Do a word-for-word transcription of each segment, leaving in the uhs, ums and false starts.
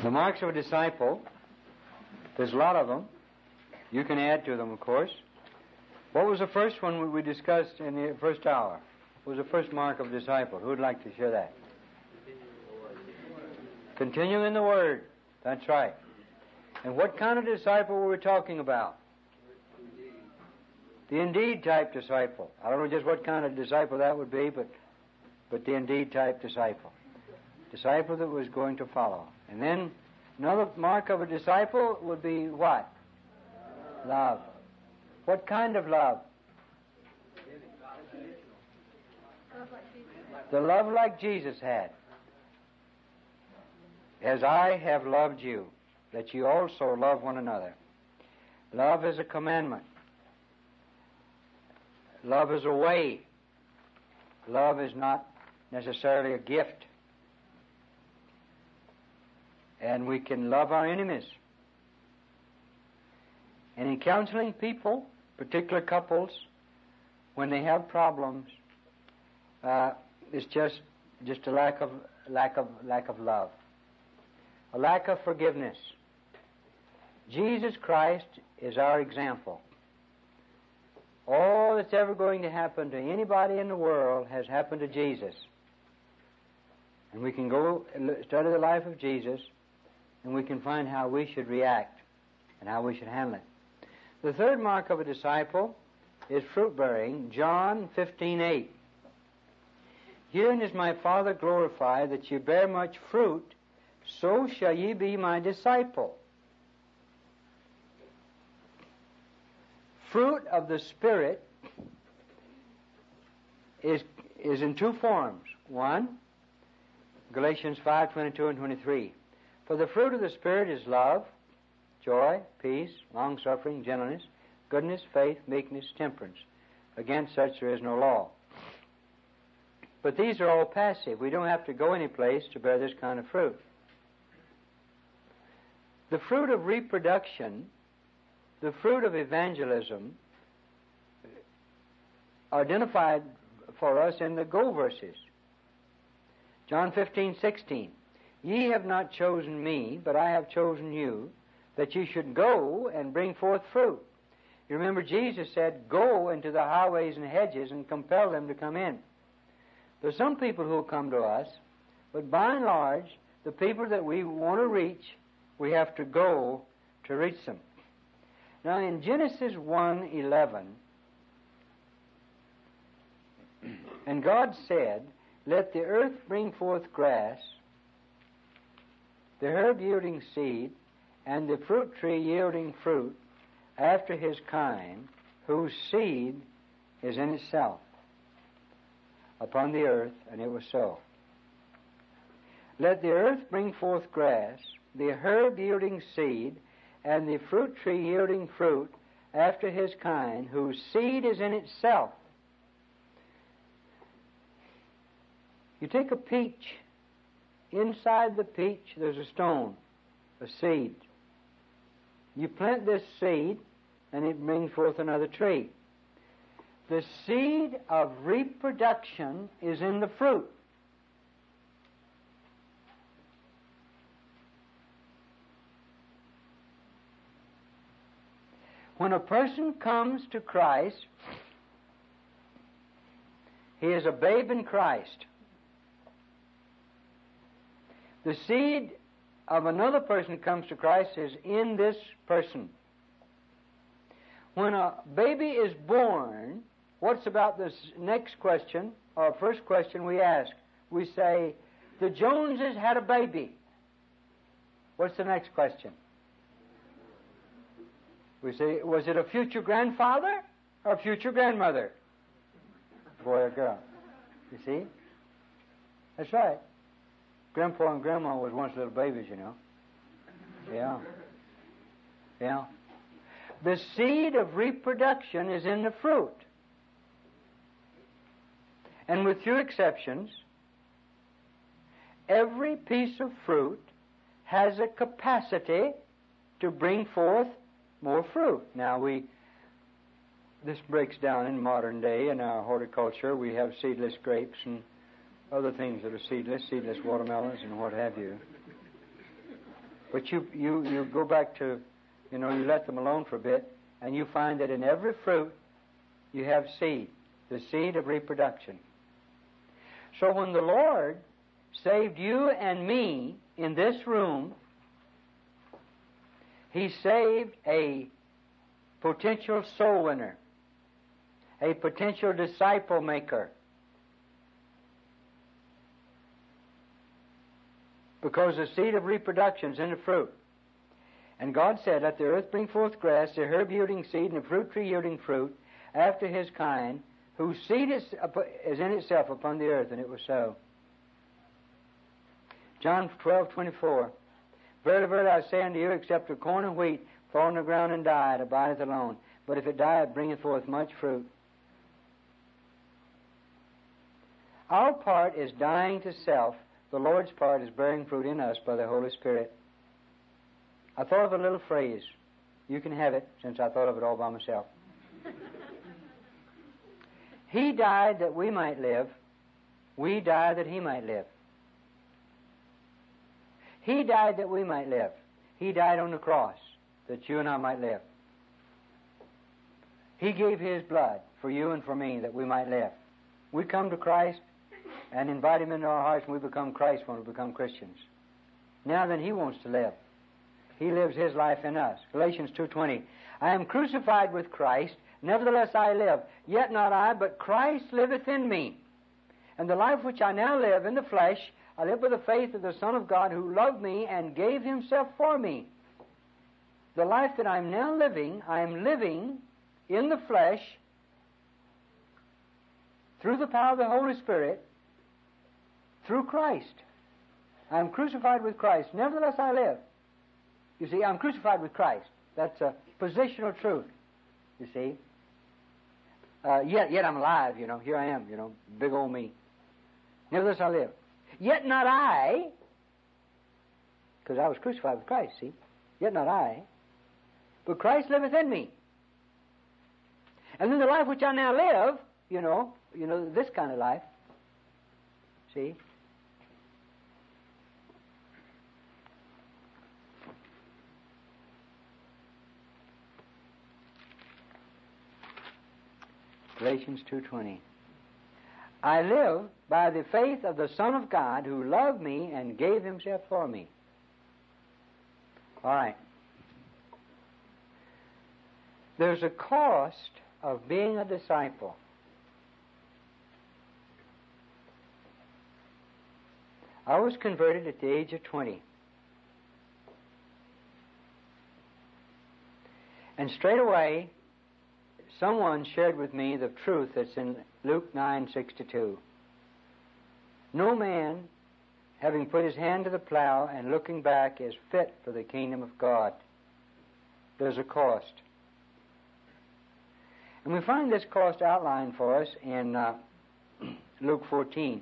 The marks of a disciple, there's a lot of them. You can add to them, of course. What was the first one we discussed in the first hour? What was the first mark of a disciple? Who would like to share that? Continue in the Word. That's right. And what kind of disciple were we talking about? The indeed type disciple. I don't know just what kind of disciple that would be, but but the indeed type disciple. Disciple that was going to follow. And then another mark of a disciple would be what? Love. What kind of love? The love like Jesus had. As I have loved you, that you also love one another. Love is a commandment. Love is a way. Love is not necessarily a gift. And we can love our enemies. And in counseling people, particular couples, when they have problems, uh, it's just just a lack of lack of lack of love, a lack of forgiveness. Jesus Christ is our example. All that's ever going to happen to anybody in the world has happened to Jesus. And we can go and study the life of Jesus, and we can find how we should react and how we should handle it. The third mark of a disciple is fruit-bearing. John fifteen eight. Herein is my Father glorified, that ye bear much fruit, so shall ye be my disciple. Fruit of the Spirit is is in two forms. One, Galatians five twenty-two and twenty-three. For the fruit of the Spirit is love, joy, peace, long-suffering, gentleness, goodness, faith, meekness, temperance. Against such there is no law. But these are all passive. We don't have to go any place to bear this kind of fruit. The fruit of reproduction, the fruit of evangelism, are identified for us in the go verses. John fifteen sixteen. Ye have not chosen me, but I have chosen you, that ye should go and bring forth fruit. You remember Jesus said, go into the highways and hedges and compel them to come in. There's some people who will come to us, but by and large, the people that we want to reach, we have to go to reach them. Now in Genesis one eleven, and God said, let the earth bring forth grass, the herb yielding seed, and the fruit tree yielding fruit, after his kind, whose seed is in itself, upon the earth, and it was so. Let the earth bring forth grass, the herb yielding seed, and the fruit tree yielding fruit, after his kind, whose seed is in itself. You take a peach. Inside the peach there's a stone, a seed. You plant this seed, and it brings forth another tree. The seed of reproduction is in the fruit. When a person comes to Christ, he is a babe in Christ. The seed of another person comes to Christ is in this person. When a baby is born, what's about this next question, or first question we ask? We say, the Joneses had a baby. What's the next question? We say, was it a future grandfather or a future grandmother? Boy or girl. You see? That's right. Grandpa and Grandma was once little babies, you know. Yeah. Yeah. The seed of reproduction is in the fruit. And with few exceptions, every piece of fruit has a capacity to bring forth more fruit. Now we, this breaks down in modern day in our horticulture. We have seedless grapes and other things that are seedless, seedless watermelons and what have you. But you, you, you go back to, you know, you let them alone for a bit, and you find that in every fruit you have seed, the seed of reproduction. So when the Lord saved you and me in this room, He saved a potential soul winner, a potential disciple maker. Because the seed of reproduction is in the fruit. And God said, let the earth bring forth grass, the herb yielding seed, and the fruit tree yielding fruit, after his kind, whose seed is, is in itself upon the earth, and it was so. John twelve twenty-four. Verily, verily, I say unto you, except the corn and wheat fall on the ground and die, it abideth alone. But if it die, it bringeth forth much fruit. Our part is dying to self. The Lord's part is bearing fruit in us by the Holy Spirit. I thought of a little phrase. You can have it, since I thought of it all by myself. He died that we might live. We died that He might live. He died that we might live. He died on the cross that you and I might live. He gave His blood for you and for me that we might live. We come to Christ and invite Him into our hearts, and we become Christ when we become Christians. Now then, He wants to live. He lives His life in us. Galatians two twenty. I am crucified with Christ, nevertheless I live. Yet not I, but Christ liveth in me. And the life which I now live in the flesh, I live by the faith of the Son of God, who loved me and gave Himself for me. The life that I'm now living, I am living in the flesh through the power of the Holy Spirit, through Christ. I am crucified with Christ. Nevertheless I live. You see, I'm crucified with Christ. That's a positional truth, you see. Uh, yet, yet I'm alive, you know. Here I am, you know, big old me. Nevertheless I live. Yet not I, because I was crucified with Christ, see. Yet not I, but Christ liveth in me. And then the life which I now live, you know, you know, this kind of life, see. Galatians two twenty. I live by the faith of the Son of God, who loved me and gave Himself for me. All right. There's a cost of being a disciple. I was converted at the age of twenty. And straight away, someone shared with me the truth that's in Luke nine sixty-two. No man, having put his hand to the plow and looking back, is fit for the kingdom of God. There's a cost. And we find this cost outlined for us in uh, Luke fourteen.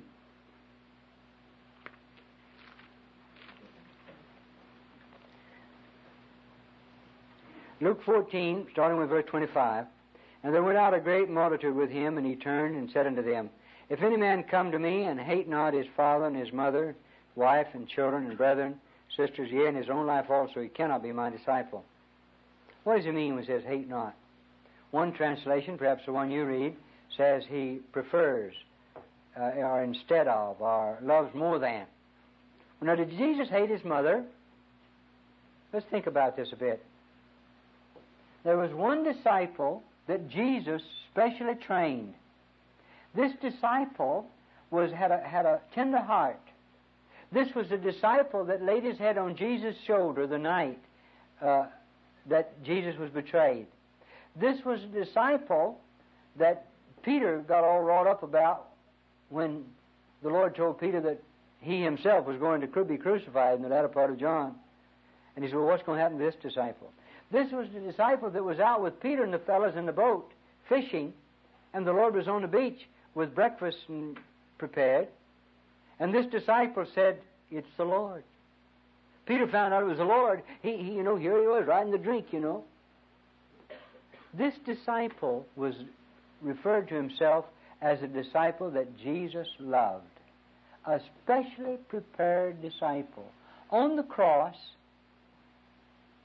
Luke fourteen, starting with verse twenty-five. And there went out a great multitude with Him, and He turned and said unto them, If any man come to me, and hate not his father and his mother, wife and children and brethren, sisters, yea, and his own life also, he cannot be my disciple. What does He mean when He says, hate not? One translation, perhaps the one you read, says He prefers, uh, or instead of, or loves more than. Now, did Jesus hate His mother? Let's think about this a bit. There was one disciple that Jesus specially trained. This disciple was had a, had a tender heart. This was a disciple that laid his head on Jesus' shoulder the night uh, that Jesus was betrayed. This was a disciple that Peter got all wrought up about when the Lord told Peter that he himself was going to be crucified in the latter part of John. And he said, well, what's going to happen to this disciple? This was the disciple that was out with Peter and the fellows in the boat fishing, and the Lord was on the beach with breakfast prepared. And this disciple said, it's the Lord. Peter found out it was the Lord. He, he, you know, here he was, riding the drink, you know. This disciple was referred to himself as a disciple that Jesus loved, a specially prepared disciple. On the cross,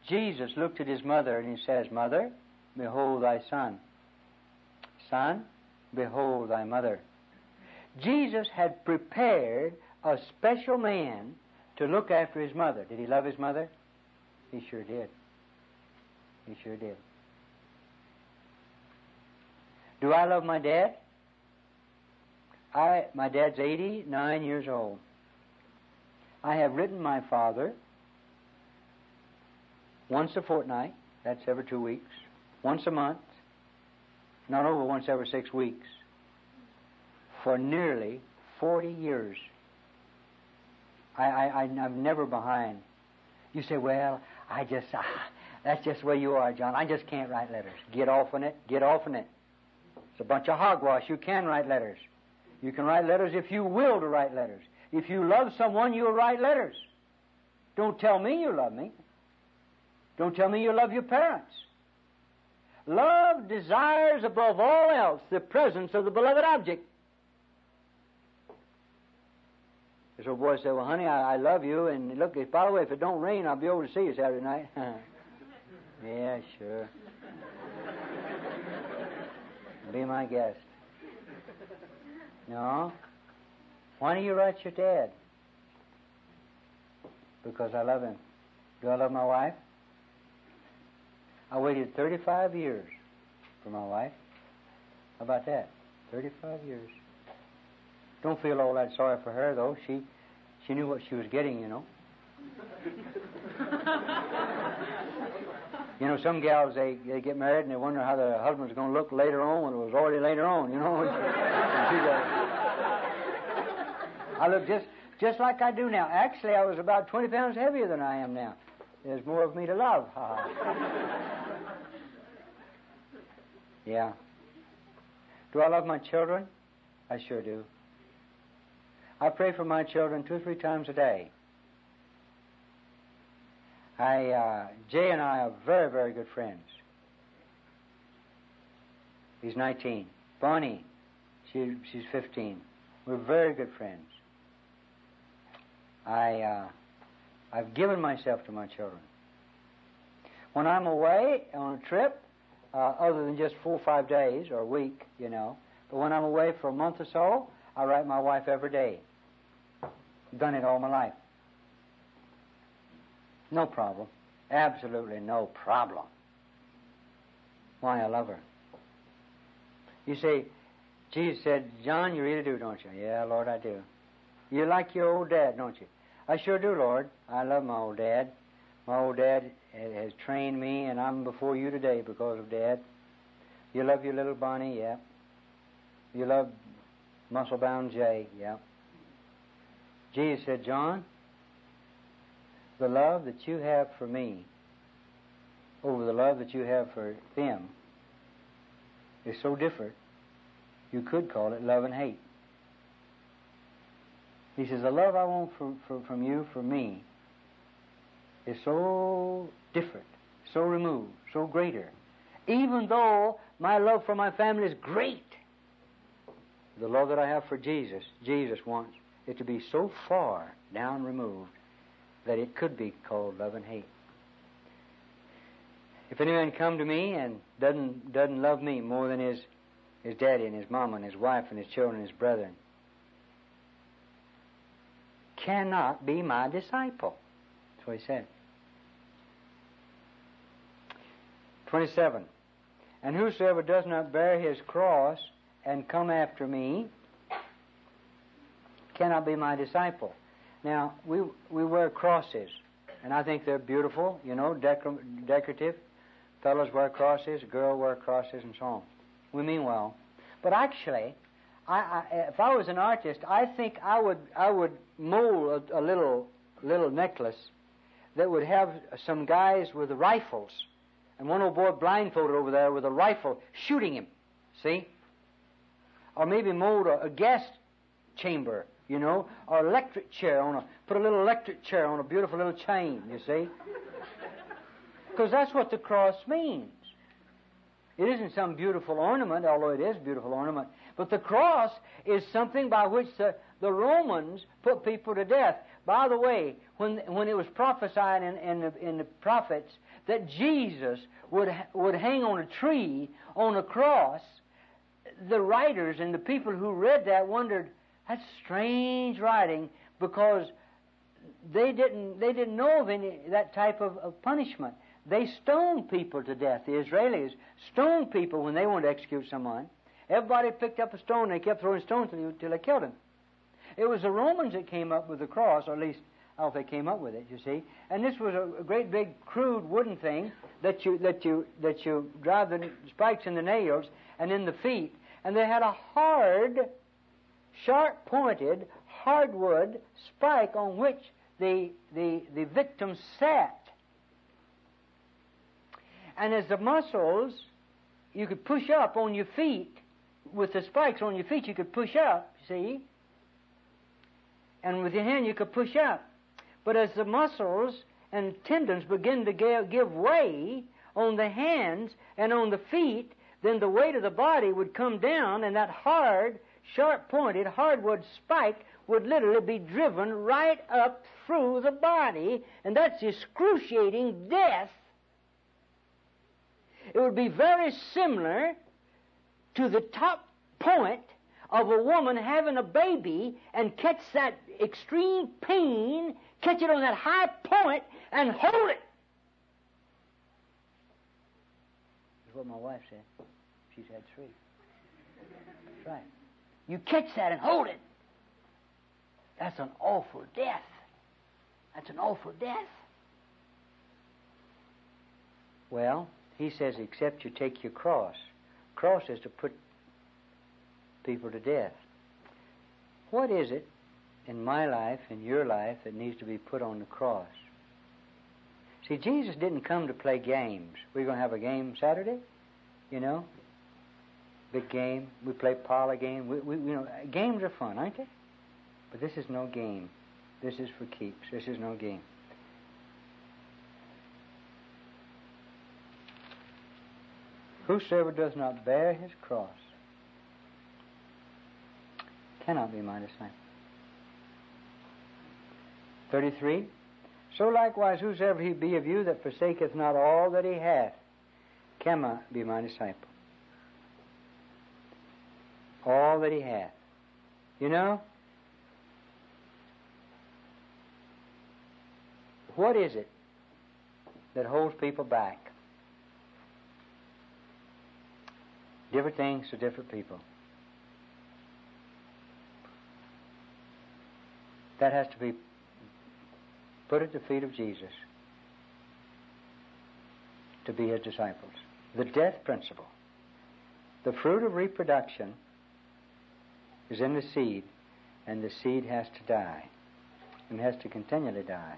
Jesus looked at his mother and he says, Mother, behold thy son. Son, behold thy mother. Jesus had prepared a special man to look after his mother. Did he love his mother? He sure did. He sure did. Do I love my dad? I, my dad's eighty-nine years old. I have written my father once a fortnight, that's every two weeks, once a month, not over once every six weeks, for nearly forty years. I, I, I'm never behind. You say, well, I just, ah, that's just where you are, John. I just can't write letters. Get off on it. Get off on it. It's a bunch of hogwash. You can write letters. You can write letters if you will to write letters. If you love someone, you'll write letters. Don't tell me you love me. Don't tell me you love your parents. Love desires above all else the presence of the beloved object. This old boy said, well, honey, I, I love you, and look, if, by the way, if it don't rain, I'll be over to see you Saturday night. Yeah, sure. Be my guest. No? Why do you write your dad? Because I love him. Do I love my wife? I waited thirty-five years for my wife. How about that? thirty-five years. Don't feel all that sorry for her, though. She she knew what she was getting, you know. You know, some gals, they, they get married and they wonder how their husband's going to look later on when it was already later on, you know. And she goes, I look just, just like I do now. Actually, I was about twenty pounds heavier than I am now. There's more of me to love. Yeah. Do I love my children? I sure do. I pray for my children two or three times a day. I, uh, Jay and I are very, very good friends. He's nineteen. Bonnie, she, she's fifteen. We're very good friends. I, uh, I've given myself to my children. When I'm away on a trip, uh, other than just four or five days or a week, you know, but when I'm away for a month or so, I write my wife every day. I've done it all my life. No problem. Absolutely no problem. Why? I love her. You say, Jesus said, John, you really do, don't you? Yeah, Lord, I do. You like your old dad, don't you? I sure do, Lord. I love my old dad. My old dad has trained me, and I'm before you today because of Dad. You love your little Bonnie? Yeah. You love muscle-bound Jay? Yeah. Jesus said, John, the love that you have for me over the love that you have for them is so different, you could call it love and hate. He says, the love I want for, for, from you for me is so different, so removed, so greater. Even though my love for my family is great, the love that I have for Jesus, Jesus wants it to be so far down removed that it could be called love and hate. If anyone come to me and doesn't doesn't love me more than his his daddy and his mama and his wife and his children and his brethren, cannot be my disciple. That's what he said. twenty-seven. And whosoever does not bear his cross and come after me cannot be my disciple. Now, we we wear crosses, and I think they're beautiful, you know, decor- decorative. Fellows wear crosses, girls wear crosses, and so on. We mean well. But actually, I, I, if I was an artist, I think I would I would mold a, a little little necklace that would have some guys with rifles, and one old boy blindfolded over there with a rifle shooting him. See? Or maybe mold a, a gas chamber, you know, or electric chair on a put a little electric chair on a beautiful little chain. You see? Because that's what the cross means. It isn't some beautiful ornament, although it is a beautiful ornament. But the cross is something by which the, the Romans put people to death. By the way, when when it was prophesied in, in, the, in the prophets that Jesus would would hang on a tree, on a cross, the writers and the people who read that wondered, that's strange writing, because they didn't they didn't know of any that type of, of punishment. They stoned people to death. The Israelis stoned people when they wanted to execute someone. Everybody picked up a stone, and they kept throwing stones until they killed him. It was the Romans that came up with the cross, or at least, I don't know if they came up with it, you see. And this was a, a great big crude wooden thing that you that you that you drive the spikes in the nails and in the feet. And they had a hard, sharp-pointed, hardwood spike on which the the the victim sat. And as the muscles, you could push up on your feet with the spikes on your feet. You could push up, see. And with your hand you could push up. But as the muscles and tendons begin to give way on the hands and on the feet, then the weight of the body would come down, and that hard, sharp-pointed, hardwood spike would literally be driven right up through the body, and that's excruciating death. It would be very similar to the top point of a woman having a baby and catch that extreme pain, catch it on that high point, and hold it. That's what my wife said. She's had three. That's right. You catch that and hold it. That's an awful death. That's an awful death. Well, he says, except you take your cross. Cross is to put people to death. What is it in my life, in your life, that needs to be put on the cross? See, Jesus didn't come to play games. We're going to have a game Saturday, you know, big game. We play parlor game. We, we, you know, games are fun, aren't they? But this is no game. This is for keeps. This is no game. Whosoever does not bear his cross cannot be my disciple. thirty-three. So likewise, whosoever he be of you that forsaketh not all that he hath cannot be my disciple. All that he hath. You know, what is it that holds people back? Different things to different people. That has to be put at the feet of Jesus to be his disciples. The death principle. The fruit of reproduction is in the seed, and the seed has to die, and has to continually die.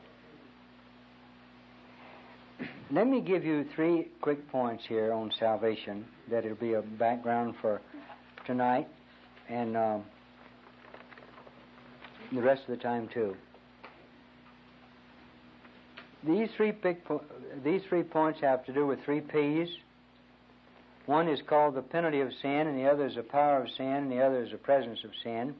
Let me give you three quick points here on salvation that it'll be a background for tonight and um, the rest of the time too. These three big po- these three points have to do with three P's. One is called the penalty of sin, and the other is the power of sin, and the other is the presence of sin.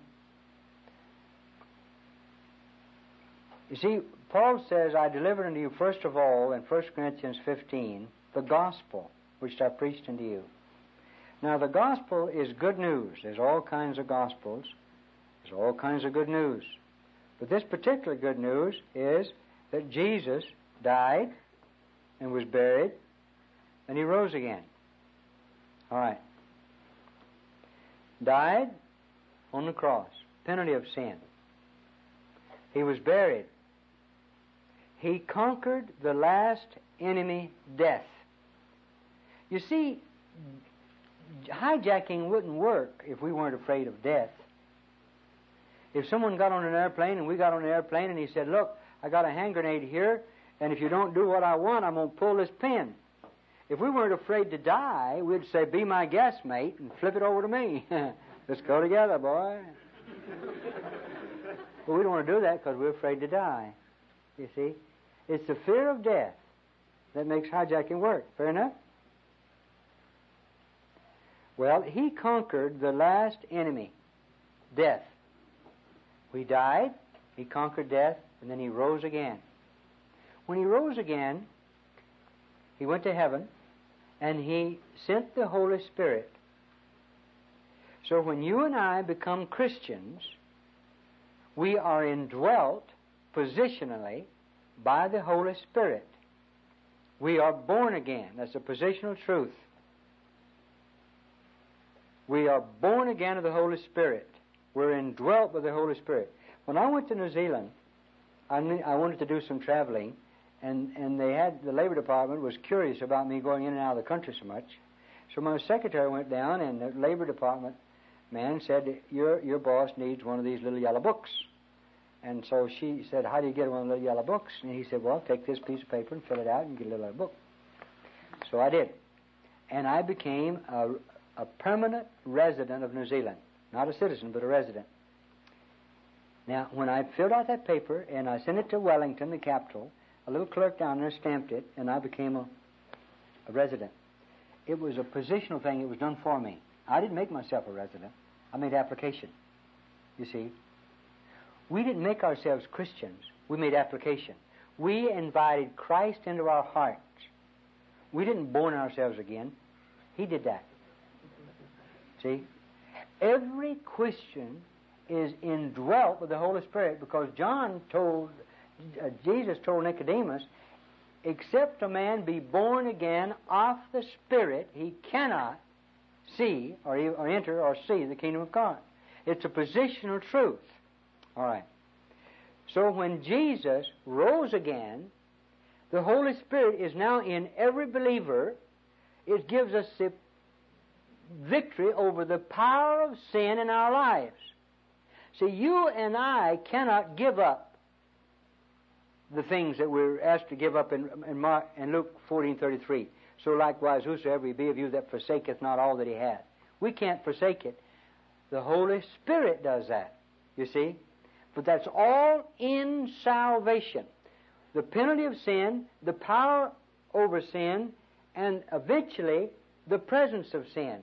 You see, Paul says, I delivered unto you first of all, in First Corinthians fifteen, the gospel which I preached unto you. Now, the gospel is good news. There's all kinds of gospels. There's all kinds of good news. But this particular good news is that Jesus died and was buried, and he rose again. All right. Died on the cross, penalty of sin. He was buried. He conquered the last enemy, death. You see, hijacking wouldn't work if we weren't afraid of death. If someone got on an airplane and we got on an airplane and he said, look, I got a hand grenade here, and if you don't do what I want, I'm going to pull this pin. If we weren't afraid to die, we'd say, be my guest, mate, and flip it over to me. Let's go together, boy. But we don't want to do that because we're afraid to die. You see? It's the fear of death that makes hijacking work. Fair enough? Well, he conquered the last enemy, death. We died. He conquered death. And then he rose again. When he rose again, he went to heaven, and he sent the Holy Spirit. So when you and I become Christians, we are indwelt positionally by the Holy Spirit. We are born again. That's a positional truth. We are born again of the Holy Spirit. We're indwelt with the Holy Spirit. When I went to New Zealand, I, knew, I wanted to do some traveling, and, and they had the Labor Department was curious about me going in and out of the country so much. So my secretary went down, and the Labor Department man said, your, your boss needs one of these little yellow books. And so she said, how do you get one of the little yellow books? And he said, well, take this piece of paper and fill it out and get a little book. So I did. And I became a, a permanent resident of New Zealand. Not a citizen, but a resident. Now, when I filled out that paper and I sent it to Wellington, the capital, a little clerk down there stamped it, and I became a, a resident. It was a positional thing. It was done for me. I didn't make myself a resident. I made application. You see? We didn't make ourselves Christians. We made application. We invited Christ into our hearts. We didn't born ourselves again. He did that. See? Every Christian is indwelt with the Holy Spirit, because John told, uh, Jesus told Nicodemus, except a man be born again of the Spirit, he cannot see or, or enter or see the kingdom of God. It's a positional truth. All right. So when Jesus rose again, the Holy Spirit is now in every believer. It gives us the victory over the power of sin in our lives. See, you and I cannot give up the things that we're asked to give up in, in, Mark, in Luke fourteen thirty-three. So likewise, whosoever he be of you that forsaketh not all that he hath. We can't forsake it. The Holy Spirit does that, you see. But that's all in salvation. The penalty of sin, the power over sin, and eventually the presence of sin.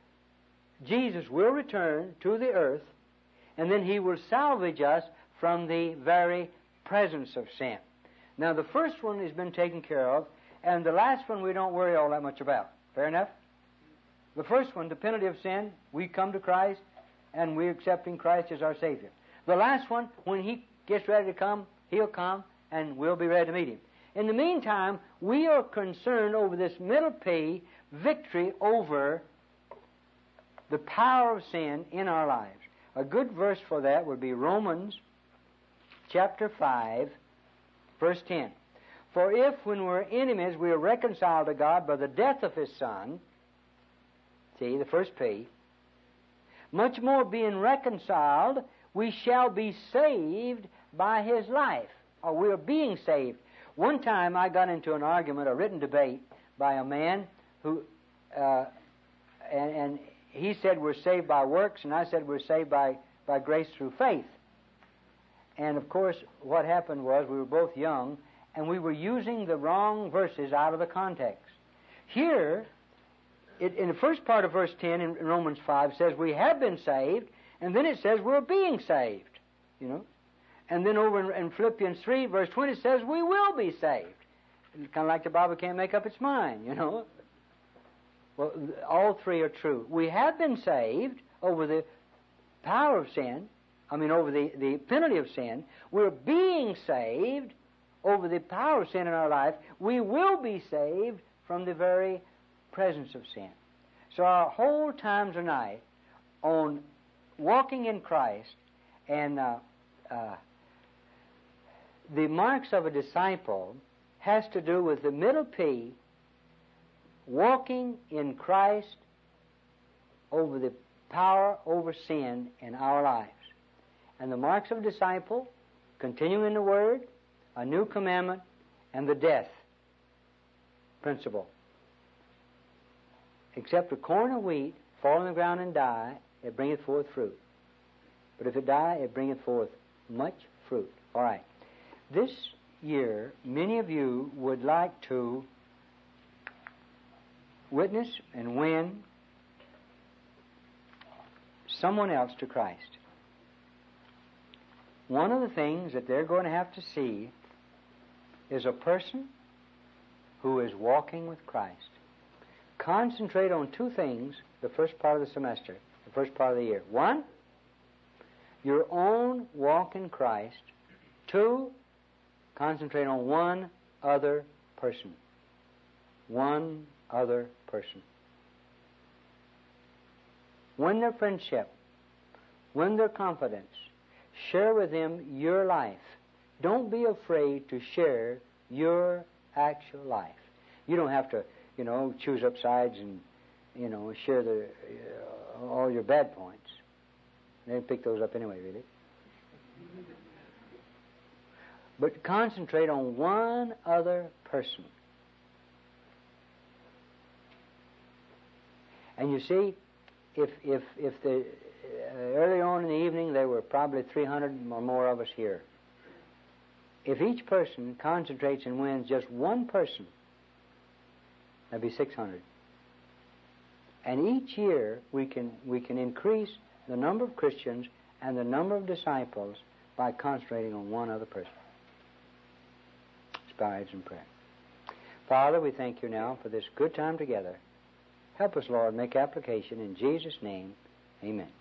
Jesus will return to the earth, and then he will salvage us from the very presence of sin. Now, the first one has been taken care of, and the last one we don't worry all that much about. Fair enough? The first one, the penalty of sin, we come to Christ, and we're accepting Christ as our Savior. The last one, when he gets ready to come, he'll come, and we'll be ready to meet him. In the meantime, we are concerned over this middle P, victory over the power of sin in our lives. A good verse for that would be Romans chapter five, verse ten. For if, when we're enemies, we are reconciled to God by the death of his Son, see, the first P, much more being reconciled, we shall be saved by his life. Or we are being saved. One time I got into an argument, a written debate, by a man who, uh, and, and he said we're saved by works, and I said we're saved by, by grace through faith. And of course, what happened was we were both young, and we were using the wrong verses out of the context. Here, it, in the first part of verse ten in Romans five, says we have been saved, and then it says we're being saved, you know. And then over in, in Philippians three, verse twenty, it says we will be saved. It's kind of like the Bible can't make up its mind, you know. Well, all three are true. We have been saved over the power of sin, I mean over the, the penalty of sin. We're being saved over the power of sin in our life. We will be saved from the very presence of sin. So our whole time tonight on walking in Christ and uh, uh, the marks of a disciple has to do with the middle P, walking in Christ over the power over sin in our lives. And the marks of a disciple, continuing in the Word, a new commandment, and the death principle. Except a corn of wheat fall on the ground and die, it bringeth forth fruit. But if it die, it bringeth forth much fruit. All right. This year, many of you would like to witness and win someone else to Christ. one of the things that they're going to have to see is a person who is walking with Christ. Concentrate on two things the first part of the semester, the first part of the year. One, your own walk in Christ. Two, concentrate on one other person. One other person. Win their friendship. Win their confidence. Share with them your life. Don't be afraid to share your actual life. You don't have to, you know, choose up sides and, you know, share the uh, all your bad points. They pick those up anyway, really. But concentrate on one other person. And you see, if if if the uh, early on in the evening there were probably three hundred or more of us here. If each person concentrates and wins just one person, that'd be six hundred. And each year we can we can increase the number of Christians and the number of disciples by concentrating on one other person. Let's bow our heads in prayer. Father, we thank you now for this good time together. Help us, Lord, make application in Jesus' name. Amen.